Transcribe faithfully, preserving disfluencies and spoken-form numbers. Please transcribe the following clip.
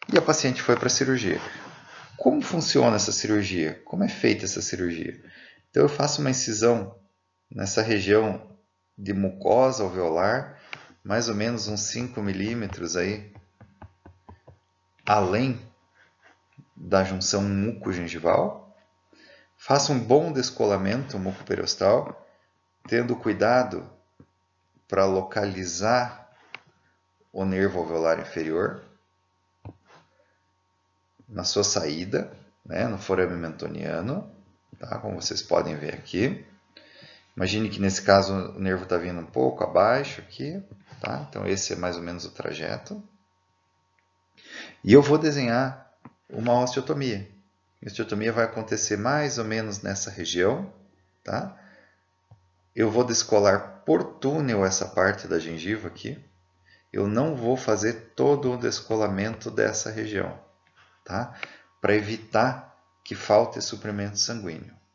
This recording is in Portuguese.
e a paciente foi para a cirurgia. Como funciona essa cirurgia? Como é feita essa cirurgia? Então eu faço uma incisão nessa região de mucosa alveolar, mais ou menos uns cinco milímetros aí, além da junção mucogengival. Faço um bom descolamento mucoperostal, tendo cuidado para localizar o nervo alveolar inferior na sua saída, né, no forame mentoniano, tá, como vocês podem ver aqui. Imagine que nesse caso o nervo está vindo um pouco abaixo aqui, tá? Então esse é mais ou menos o trajeto. E eu vou desenhar uma osteotomia. A osteotomia vai acontecer mais ou menos nessa região, tá? Eu vou descolar por túnel essa parte da gengiva aqui. Eu não vou fazer todo o descolamento dessa região, tá? Para evitar que falte suprimento sanguíneo.